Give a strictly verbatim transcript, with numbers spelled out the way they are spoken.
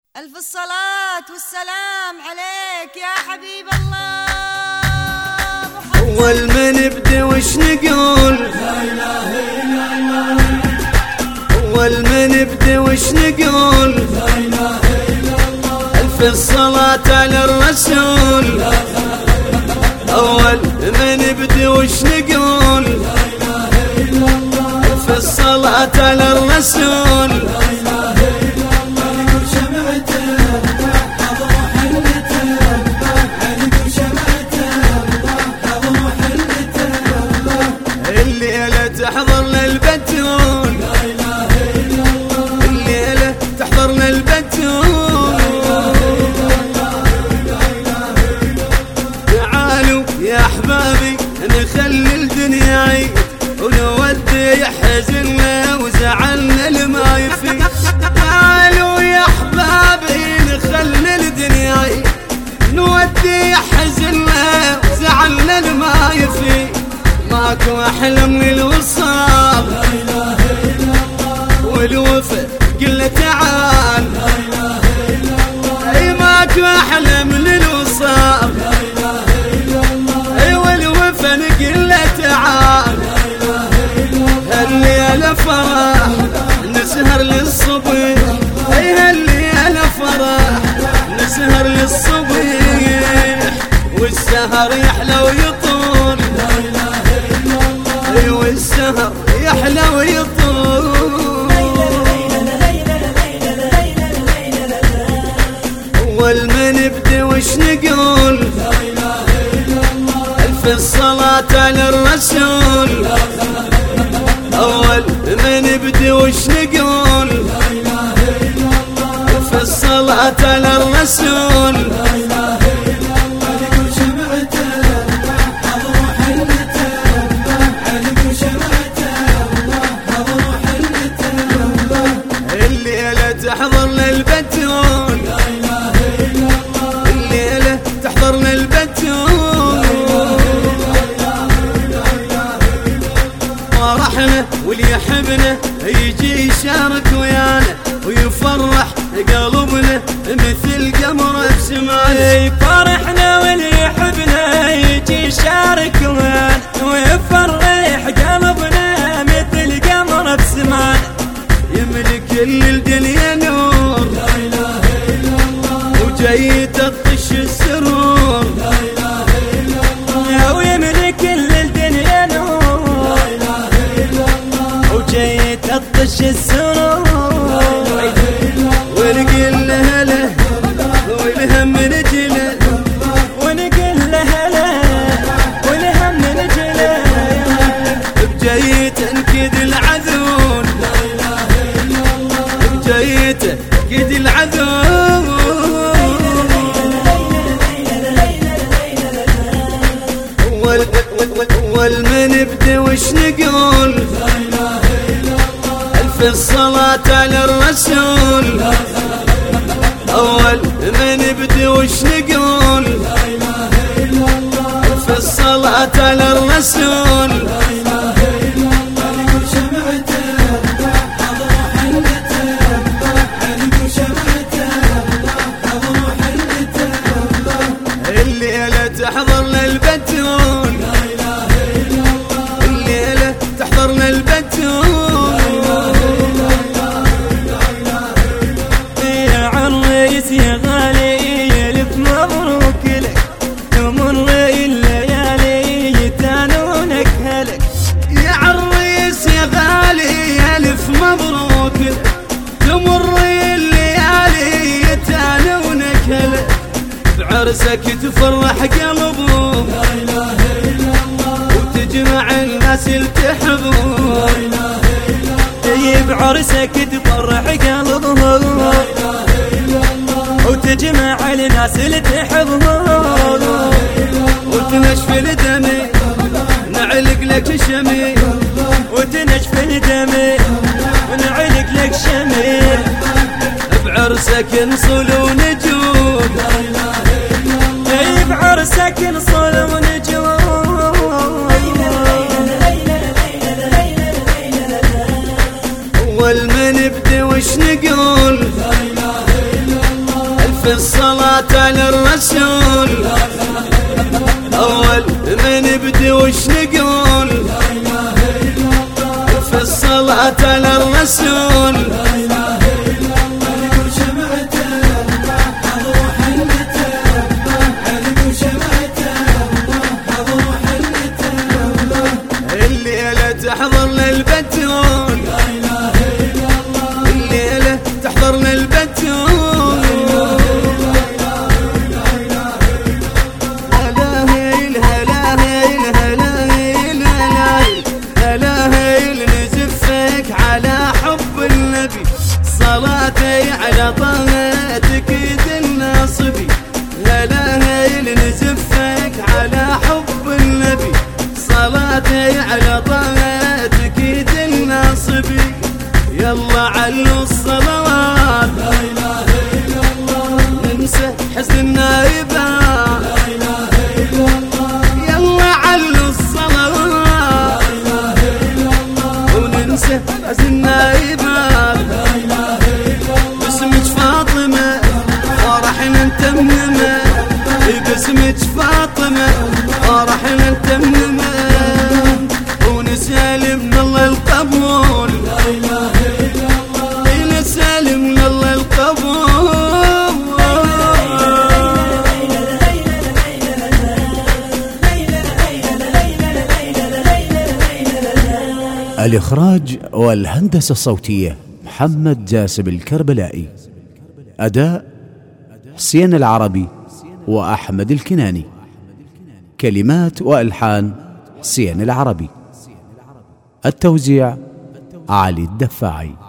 ألف الصلاة والسلام عليك يا حبيب الله محمد. أول ما نبدأ وش نقول؟ لا إله إلا الله. أول ما نبدأ وش نقول؟ لا إله إلا الله. ألف الصلاة على الرسول. أول ما نبدأ وش نقول؟ لا إله إلا الله. ألف الصلاة على الرسول. تحضر للبتول. لا إله إلا الله. الليلة تحضر للبتول. تعالوا يا أحبابي نخلي الدنيا عيد ونودي حزننا وزعلنا لما يفيد. تعالوا يا أحبابي نخلي الدنيا عيد نودي حزننا وزعلنا لما يفيد. ماكو أحلى من الوصال. لا إله إلا الله. والوفا قل تعال. لا إله إلا الله. أي ماكو أحلى من الوصال. لا إله إلا الله. أي والوفا نقل تعال. لا إله إلا الله. هالليلة فرح نسهر للصبح. أي هالليلة فرح نسهر للصبح والسهر يحلى ويطول. لا إله والسهر يحلى ويطول. أول ما نبدأ وش نقول؟ لا إله إلا الله. ألف الصلاة على الرسول. أول ما نبدأ وش نقول؟ لا إله إلا الله. ألف الصلاة على الرسول. تحضر للبتول. لا إله إلا الله. الليلة تحضر للبتول. فرحنا واللي يحبنا يجي يشارك ويانا ويفرح قلبنا مثل قمر بسماء. فرحنا واللي يحبنا يجي يشارك ويانا ويفرح قلبنا مثل قمر بسماء. يملك كل الدنيا نور. لا إله إلا الله. وجاي تطش السرور. لا إله إلا الله. ويملك كل الدنيا نور. لا إله إلا الله. وجاي تطش السرور. لا إله إلا الله. ونقول له هلا والهم نجله. ونقول له هلا والهم نجله. بجاي تنكد العذول. جيته كد العذاب. أول أول ما نبدأ وش نقول؟ لا إله إلا الله. ألف الصلاة على الرسول. أول ما نبدأ وش نقول؟ لا إله إلا الله. ألف الصلاة على الرسول. تحضر للبتول. لا إله إلا الله. الليلة تحضر للبتول. يا عريس يا غالي ألف مبروك لك. تمر الليالي تانونك هلك. يا عريس يا غالي ألف مبروك لك. تمر الليالي تانونك هلك. بعرسك تفرح قلبهم. لا إله إلا الله. وتجمع الناس اللي تحبهم. لا إله إلا الله. بعرسك تفرح قلبهم. لا إله إلا الله. وتجمع الناس اللي تحبهم. وتنشف الدمي نعلق لك شمي. وتنشف الدمي ونعلق لك شمي. بعرسك نصل ونجود. لا إله إلا الله. بعرسك نصل ونجود. أول ما نبدأ وش نقول؟ لا إله إلا الله. في الصلاة للرسول أول من نبدي وش نقول في الصلاة للرسول الليلة تحضر للبتول الليلة تحضر للبتول هلا هيل هلا هيل هلا هيل هلا هيل نزفك على حب النبي صلاتي على طهتك يد الناصبي هلا هيل نزفك على حب النبي صلاتي على طهتك يد الناصبي يلا علوا الصلوات لا اله الا الله ننسى حزن النايبات لا اله الا الله يلا علوا الصلوات لا اله الا الله وننسى حزن النايبات لا اله الا الله باسمك فاطمة فرحنا نتممه باسمك فاطمة فرحنا نتممه ونسالم من الله القبول لا اله الا الله نسالم من الله القبول. الإخراج والهندسة الصوتية محمد جاسم الكربلائي. أداء حسين العربي وأحمد الكناني. كلمات وألحان حسين العربي. التوزيع علي الدفاعي.